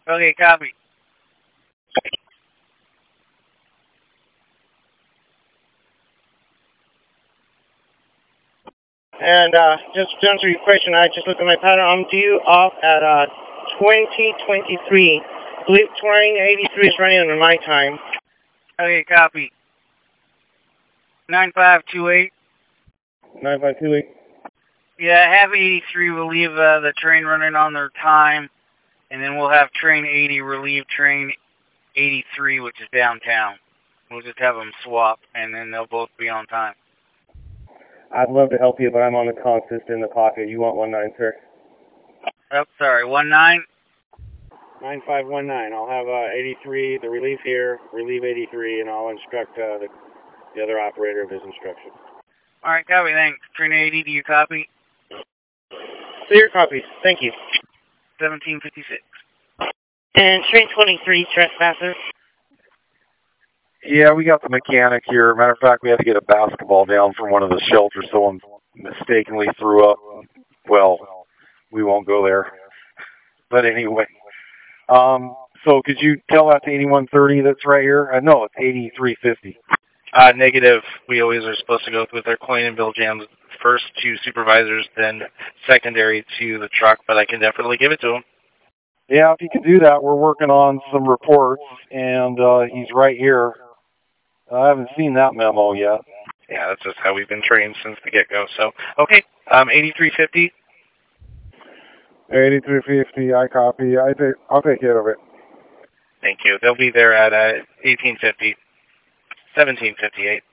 Okay, copy. And just to answer your question, I just looked at my pattern. I'm due off at 2023. I believe train 83 is running under my time. Okay, copy. 9528. 9528. Yeah, have 83 relieve the train running on their time, and then we'll have train 80 relieve train 83, which is downtown. We'll just have them swap, and then they'll both be on time. I'd love to help you, but I'm on the consist in the pocket. You want 19, sir? Oh, sorry, 19? 9519. I'll have 83, the relief here, relieve 83, and I'll instruct the other operator of his instruction. All right, copy, thanks. Train 80, do you copy? Clear copy. Thank you. 1756. And train 23, trespasser. Yeah, we got the mechanic here. Matter of fact, we had to get a basketball down from one of the shelters. Someone mistakenly threw up. Well, we won't go there. But anyway. So could you tell that to 8130 that's right here? No, it's 8350. Negative. We always are supposed to go with our coin and bill jams first to supervisors, then secondary to the truck, but I can definitely give it to him. Yeah, if you could do that, we're working on some reports, and he's right here. I haven't seen that memo yet. Yeah, that's just how we've been trained since the get-go. So, okay, 8350. 8350, I copy. I'll take care of it. Thank you. They'll be there at 1850, 1758.